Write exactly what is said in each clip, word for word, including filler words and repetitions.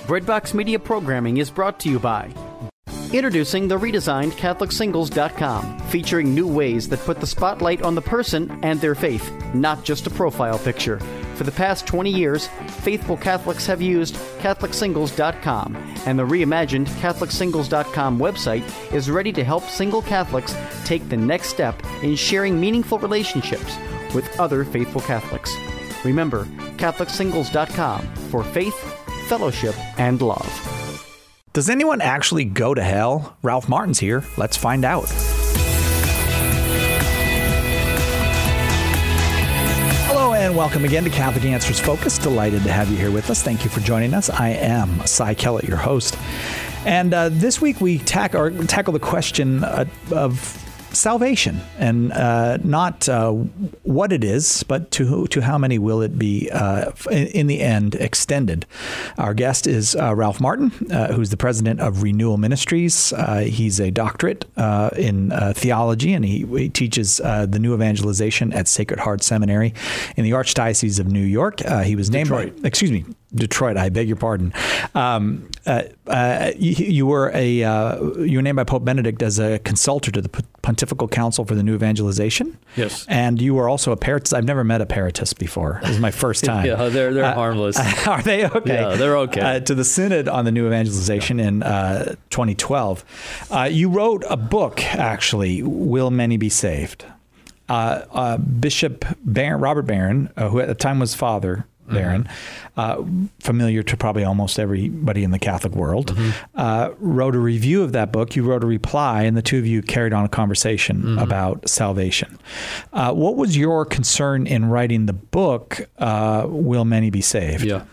Breadbox Media programming is brought to you by introducing the redesigned Catholic Singles dot com, featuring new ways that put the spotlight on the person and their faith, not just a profile picture. For the past twenty years, faithful Catholics have used Catholic Singles dot com, and the reimagined Catholic Singles dot com website is ready to help single Catholics take the next step in sharing meaningful relationships with other faithful Catholics. Remember, Catholic Singles dot com for faith, fellowship, and love. Does anyone actually go to hell? Ralph Martin's here. Let's find out. Hello and welcome again to Catholic Answers Focus. Delighted to have you here with us. Thank you for joining us. I am Cy Kellett, your host. And uh, this week we tack, or, tackle the question uh, of salvation, and uh, not uh, what it is, but to who, to how many will it be uh, in, in the end extended. Our guest is uh, Ralph Martin, uh, who's the president of Renewal Ministries. Uh, he's a doctorate uh, in uh, theology, and he, he teaches uh, the new evangelization at Sacred Heart Seminary in the Archdiocese of New York. Uh, he was named, Detroit. By, excuse me, Detroit. I beg your pardon. Um, uh, uh, you, you were a uh, you were named by Pope Benedict as a consultor to the Pontifical Council for the New Evangelization. Yes, and you were also a Peritus. I've never met a Peritus before. This is my first time. yeah, they're they're uh, harmless. Are they okay? Yeah, they're okay. Uh, to the Synod on the New Evangelization yeah. in uh, twenty twelve, uh, you wrote a book. Actually, Will Many Be Saved? Uh, uh, Bishop Barron, Robert Barron, uh, who at the time was Father Barron, mm-hmm. uh, familiar to probably almost everybody in the Catholic world, mm-hmm. uh, wrote a review of that book. You wrote a reply, and the two of you carried on a conversation mm-hmm. about salvation. Uh, what was your concern in writing the book, uh, Will Many Be Saved? Yeah.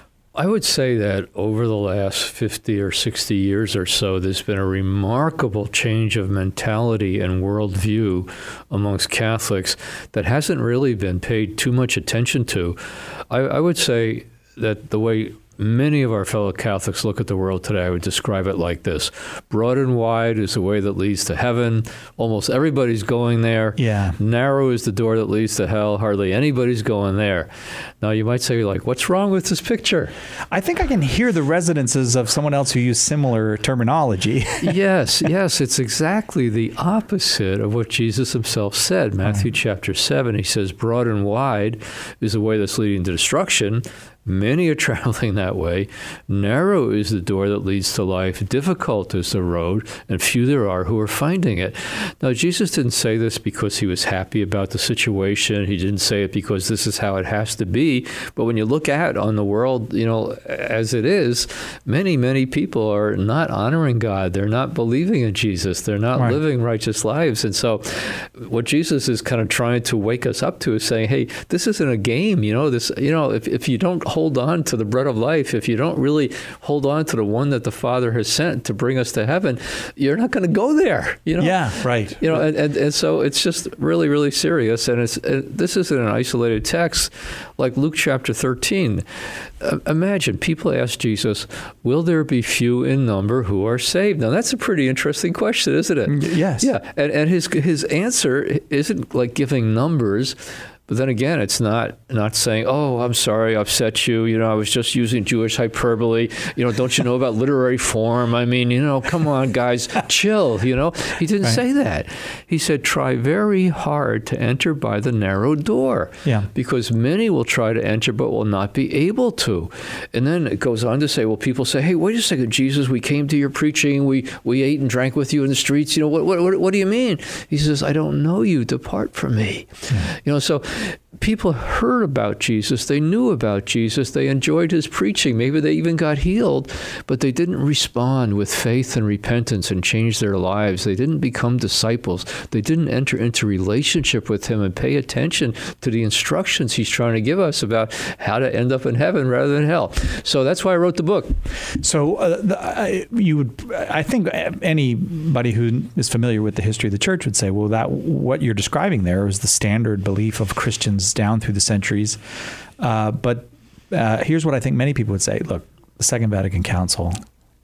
I would say that over the last fifty or sixty years or so, there's been a remarkable change of mentality and worldview amongst Catholics that hasn't really been paid too much attention to. I, I would say that the way many of our fellow Catholics look at the world today, I would describe it like this. Broad and wide is the way that leads to heaven. Almost everybody's going there. Yeah. Narrow is the door that leads to hell. Hardly anybody's going there. Now, you might say, like, what's wrong with this picture? I think I can hear the resonances of someone else who used similar terminology. yes, yes. It's exactly the opposite of what Jesus himself said. Matthew right. chapter seven, he says, broad and wide is the way that's leading to destruction. Many are traveling that way. Narrow is the door that leads to life. Difficult is the road, and few there are who are finding it. Now, Jesus didn't say this because he was happy about the situation. He didn't say it because this is how it has to be. But when you look at on the world, you know, as it is, many, many people are not honoring God. They're not believing in Jesus. They're not right. living righteous lives. And so what Jesus is kind of trying to wake us up to is saying, hey, this isn't a game. You know, this, you know, if, if you don't hold on to the bread of life, if you don't really hold on to the one that the Father has sent to bring us to heaven, you're not going to go there. You know? Yeah, right. You know, and, and, and so it's just really, really serious. And it's it, this isn't an isolated text like Luke chapter thirteen. Uh, imagine people ask Jesus, will there be few in number who are saved? Now, that's a pretty interesting question, isn't it? Yes. Yeah. And, and his his answer isn't like giving numbers. But then again, it's not not saying, oh, I'm sorry, I upset you. You know, I was just using Jewish hyperbole. You know, don't you know about literary form? I mean, you know, come on, guys, chill, you know. He didn't right. say that. He said, try very hard to enter by the narrow door. Yeah. Because many will try to enter but will not be able to. And then it goes on to say, well, people say, hey, wait a second, Jesus, we came to your preaching. We we ate and drank with you in the streets. You know, what what what, what do you mean? He says, I don't know you. Depart from me. Yeah. You know, so people heard about Jesus. They knew about Jesus. They enjoyed his preaching. Maybe they even got healed, but they didn't respond with faith and repentance and change their lives. They didn't become disciples. They didn't enter into relationship with him and pay attention to the instructions he's trying to give us about how to end up in heaven rather than hell. So that's why I wrote the book. So uh, the, I, you would, I think anybody who is familiar with the history of the church would say, well, that what you're describing there is the standard belief of Christians down through the centuries. Uh, but uh, here's what I think many people would say. Look, the Second Vatican Council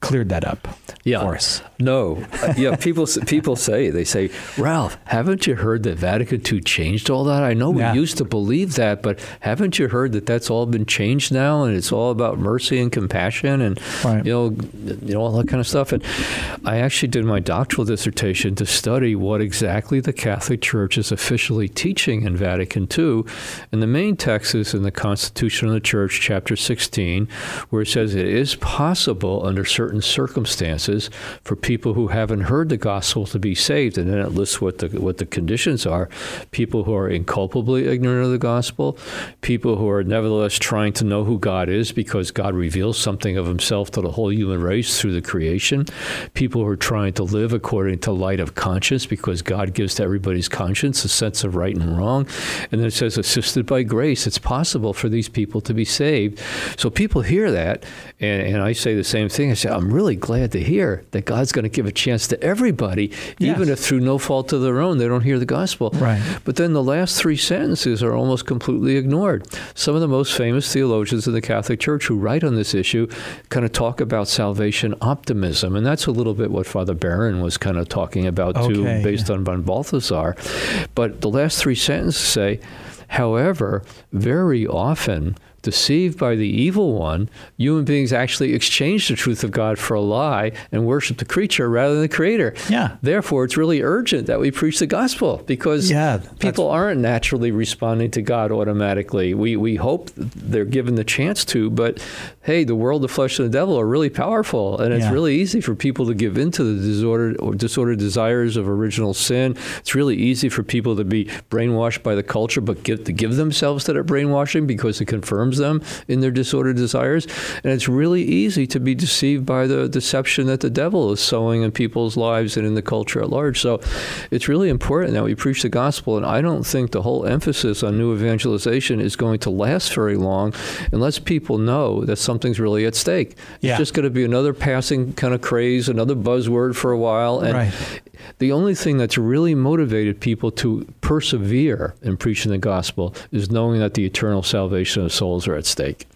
cleared that up yeah. for us. No. Uh, yeah, people people say, they say, Ralph, haven't you heard that Vatican Two changed all that? I know we Yeah. used to believe that, but haven't you heard that that's all been changed now and it's all about mercy and compassion and, Right. you know, you know, all that kind of stuff? And I actually did my doctoral dissertation to study what exactly the Catholic Church is officially teaching in Vatican Two. And the main text is in the Constitution of the Church, chapter sixteen, where it says it is possible under certain circumstances for people who haven't heard the gospel to be saved. And then it lists what the what the conditions are. People who are inculpably ignorant of the gospel, people who are nevertheless trying to know who God is because God reveals something of himself to the whole human race through the creation, people who are trying to live according to light of conscience because God gives to everybody's conscience a sense of right and wrong. And then it says, assisted by grace, it's possible for these people to be saved. So people hear that, and, and I say the same thing. I say, I'm really glad to hear that God's going to give a chance to everybody, Yes. even if through no fault of their own, they don't hear the gospel. Right. But then the last three sentences are almost completely ignored. Some of the most famous theologians in the Catholic Church who write on this issue kind of talk about salvation optimism, and that's a little bit what Father Barron was kind of talking about too, Okay, based yeah. on von Balthasar. But the last three sentences say, however, very often, deceived by the evil one, human beings actually exchange the truth of God for a lie and worship the creature rather than the creator. Yeah. Therefore, it's really urgent that we preach the gospel because Yeah, people aren't naturally responding to God automatically. We we hope they're given the chance to, but hey, the world, the flesh, and the devil are really powerful, and it's Yeah. really easy for people to give in to the disordered or disordered desires of original sin. It's really easy for people to be brainwashed by the culture, but give, to give themselves to that brainwashing because it confirms them in their disordered desires. And it's really easy to be deceived by the deception that the devil is sowing in people's lives and in the culture at large. So it's really important that we preach the gospel. And I don't think the whole emphasis on new evangelization is going to last very long unless people know that something's really at stake. Yeah. It's just going to be another passing kind of craze, another buzzword for a while. And Right. the only thing that's really motivated people to persevere in preaching the gospel is knowing that the eternal salvation of souls are at stake.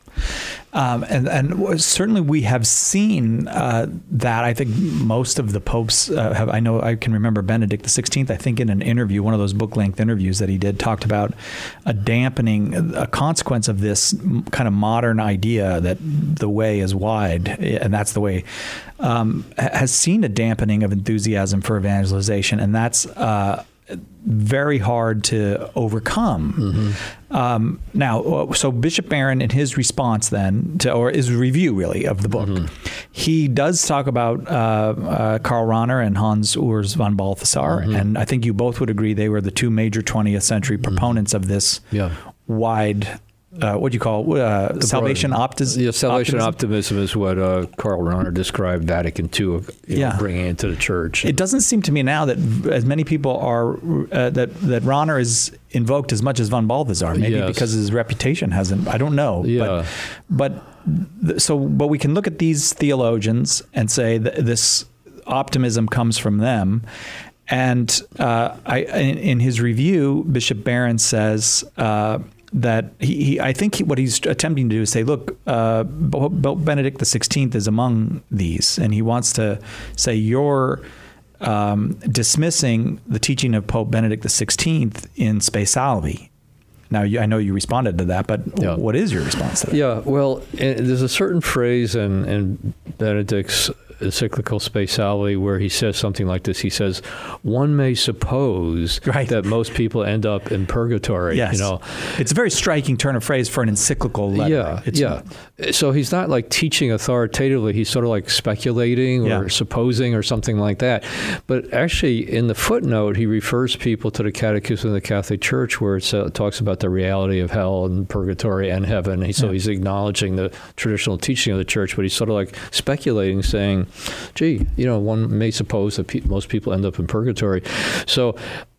Um, and, and certainly we have seen uh, that. I think most of the popes uh, have, I know I can remember Benedict the sixteenth, I think in an interview, one of those book-length interviews that he did, talked about a dampening, a consequence of this kind of modern idea that the way is wide, and that's the way, um, has seen a dampening of enthusiasm for evangelization, and that's uh, very hard to overcome. Mm-hmm. Um, now, so Bishop Barron, in his response then, to, or his review really of the book, mm-hmm. he does talk about uh, uh, Karl Rahner and Hans Urs von Balthasar, mm-hmm. and I think you both would agree they were the two major twentieth century proponents mm-hmm. of this yeah. wide. Uh, what do you call it? Uh, salvation optimism? Yeah, salvation optimism? optimism is what uh, Karl Rahner described Vatican Two you know, yeah. bringing into the church. It doesn't seem to me now that as many people are, uh, that, that Rahner is invoked as much as von Balthasar, maybe yes. because his reputation hasn't, I don't know. Yeah. But, but, so, but we can look at these theologians and say that this optimism comes from them. And uh, I, in, in his review, Bishop Barron says, uh, that he, he, I think he, what he's attempting to do is say, look, uh, Benedict the sixteenth is among these, and he wants to say you're um, dismissing the teaching of Pope Benedict the sixteenth in Spe Salvi. Now, you, I know you responded to that, but yeah. what is your response to that? Yeah, well, there's a certain phrase in, in Benedict's encyclical Spe Salvi where he says something like this. He says, one may suppose right. that most people end up in purgatory. Yes. You know, it's a very striking turn of phrase for an encyclical letter. Yeah, it's yeah. So he's not like teaching authoritatively. He's sort of like speculating or yeah. supposing or something like that. But actually, in the footnote, he refers people to the Catechism of the Catholic Church where it uh, talks about the reality of hell and purgatory and heaven. He, so yeah. he's acknowledging the traditional teaching of the church, but he's sort of like speculating, saying, gee, you know, one may suppose that pe- most people end up in purgatory. So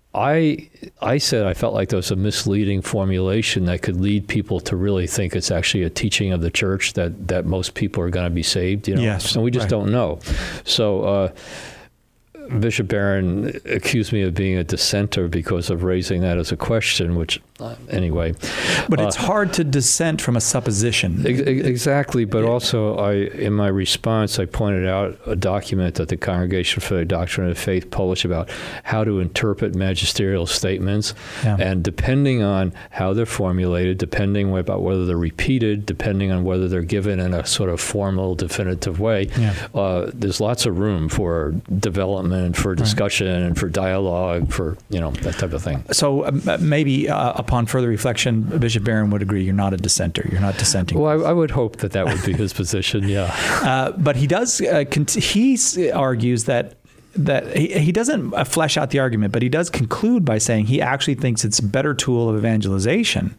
I I said I felt like there was a misleading formulation that could lead people to really think it's actually a teaching of the church that, that most people are going to be saved. You know? Yes, and we just right. don't know. So uh, Bishop Barron accused me of being a dissenter because of raising that as a question, which Uh, anyway, but it's uh, hard to dissent from a supposition. Ex- exactly, but also I, in my response, I pointed out a document that the Congregation for the Doctrine of Faith published about how to interpret magisterial statements, Yeah. and depending on how they're formulated, depending about whether they're repeated, depending on whether they're given in a sort of formal, definitive way, Yeah. uh, there's lots of room for development, for discussion, right. and for dialogue, for you know that type of thing. So uh, maybe uh, upon further reflection, Bishop Barron would agree you're not a dissenter. You're not dissenting. Well, I, I would hope that that would be his position, yeah. Uh, but he does, uh, cont- he argues that that he, he doesn't uh, flesh out the argument, but he does conclude by saying he actually thinks it's a better tool of evangelization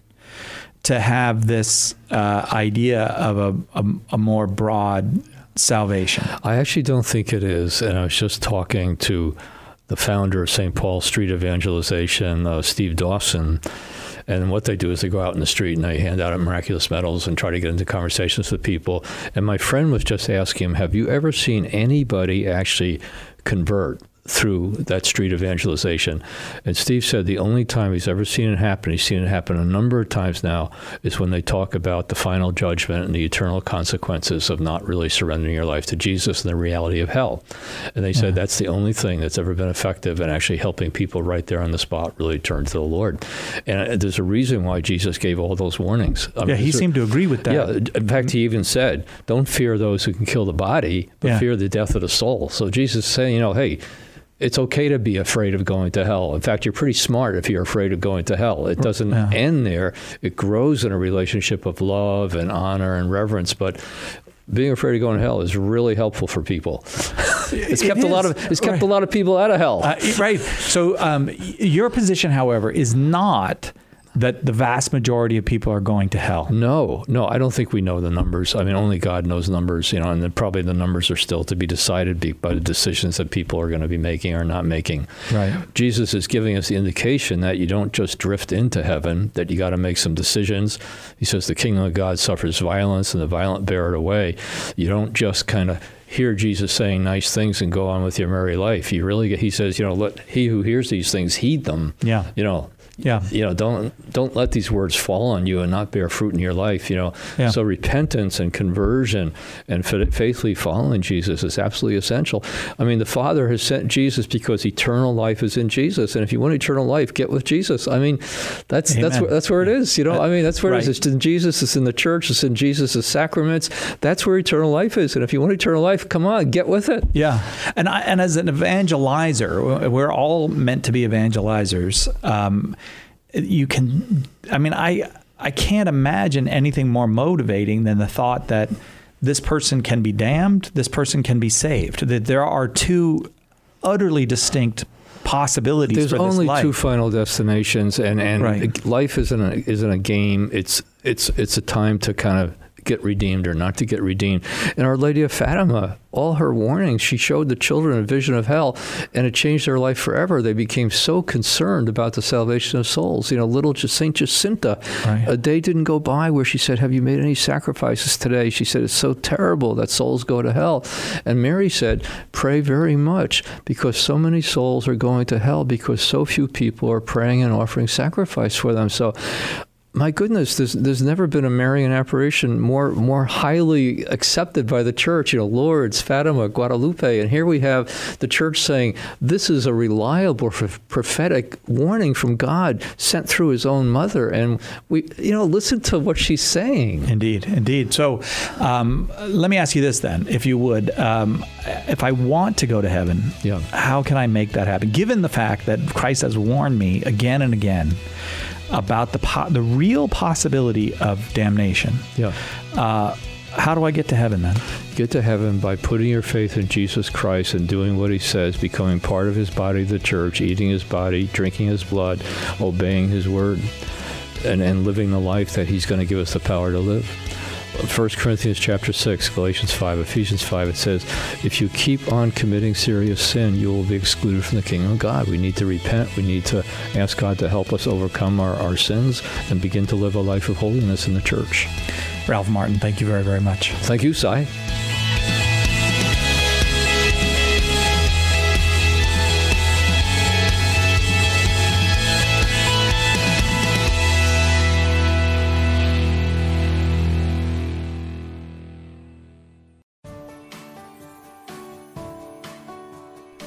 to have this uh, idea of a, a, a more broad salvation. I actually don't think it is. And I was just talking to the founder of Saint Paul Street Evangelization, uh, Steve Dawson. And what they do is they go out in the street and they hand out miraculous medals and try to get into conversations with people. And my friend was just asking him, have you ever seen anybody actually convert through that street evangelization? And Steve said the only time he's ever seen it happen, he's seen it happen a number of times now, is when they talk about the final judgment and the eternal consequences of not really surrendering your life to Jesus and the reality of hell. And they said yeah. that's the only thing that's ever been effective in actually helping people right there on the spot really turn to the Lord. And there's a reason why Jesus gave all those warnings. I yeah, mean, he seemed to agree with that. Yeah, in fact, he even said, don't fear those who can kill the body, but yeah. fear the death of the soul. So Jesus is saying, you know, hey, it's okay to be afraid of going to hell. In fact, you're pretty smart if you're afraid of going to hell. It doesn't yeah. end there. It grows in a relationship of love and honor and reverence. But being afraid of going to hell is really helpful for people. It's kept it a lot of it's kept right. a lot of people out of hell. Uh, right. So um, your position, however, is not that the vast majority of people are going to hell. No, no, I don't think we know the numbers. I mean, only God knows numbers, you know, and then probably the numbers are still to be decided by the decisions that people are going to be making or not making. Right. Jesus is giving us the indication that you don't just drift into heaven, that you got to make some decisions. He says the kingdom of God suffers violence and the violent bear it away. You don't just kind of hear Jesus saying nice things and go on with your merry life. You really get, he says, you know, let he who hears these things heed them. Yeah. You know, Yeah. You know, don't don't let these words fall on you and not bear fruit in your life, you know. Yeah. So repentance and conversion and faithfully following Jesus is absolutely essential. I mean, the Father has sent Jesus because eternal life is in Jesus. And if you want eternal life, get with Jesus. I mean, that's Amen. that's where, that's where it is, you know. I mean, that's where right. it is. It's in Jesus. It's in the church. It's in Jesus' sacraments. That's where eternal life is. And if you want eternal life, come on, get with it. Yeah. And I, and as an evangelizer, we're all meant to be evangelizers. Um, You can, I mean, I I can't imagine anything more motivating than the thought that this person can be damned, this person can be saved. That there are two utterly distinct possibilities There's for this only life. two final destinations, and, and right. life isn't a, isn't a game. It's it's it's a time to kind of get redeemed or not to get redeemed. And Our Lady of Fatima, all her warnings, she showed the children a vision of hell, and it changed their life forever. They became so concerned about the salvation of souls. You know, little Saint Jacinta, right. a day didn't go by where she said, have you made any sacrifices today? She said, it's so terrible that souls go to hell. And Mary said, pray very much, because so many souls are going to hell because so few people are praying and offering sacrifice for them. So my goodness, there's there's never been a Marian apparition more more highly accepted by the church. You know, Lourdes, Fatima, Guadalupe, and here we have the church saying this is a reliable prophetic warning from God sent through His own mother, and we, you know, listen to what she's saying. Indeed, indeed. So, um, let me ask you this then, if you would, um, if I want to go to heaven, yeah. how can I make that happen? Given the fact that Christ has warned me again and again about the po- the real possibility of damnation. Yeah. Uh, how do I get to heaven then? Get to heaven by putting your faith in Jesus Christ and doing what He says, becoming part of His body, the church, eating His body, drinking His blood, obeying His word, and, and living the life that He's going to give us the power to live. First Corinthians chapter six, Galatians five, Ephesians five, it says, if you keep on committing serious sin, you will be excluded from the kingdom of God. We need to repent. We need to ask God to help us overcome our, our sins and begin to live a life of holiness in the church. Ralph Martin, thank you very, very much. Thank you, Si.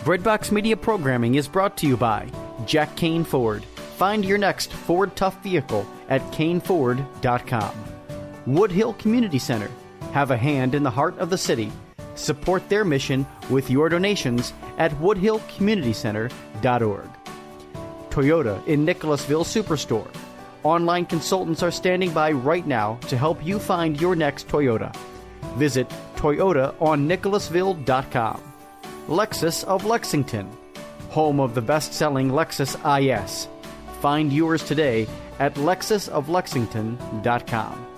Breadbox Media programming is brought to you by Jack Kane Ford. Find your next Ford Tough vehicle at Kane Ford dot com. Woodhill Community Center. Have a hand in the heart of the city. Support their mission with your donations at woodhill community center dot org. Toyota in Nicholasville Superstore. Online consultants are standing by right now to help you find your next Toyota. Visit Toyota on Nicholasville dot com. Lexus of Lexington, home of the best-selling Lexus I S. Find yours today at lexus of lexington dot com.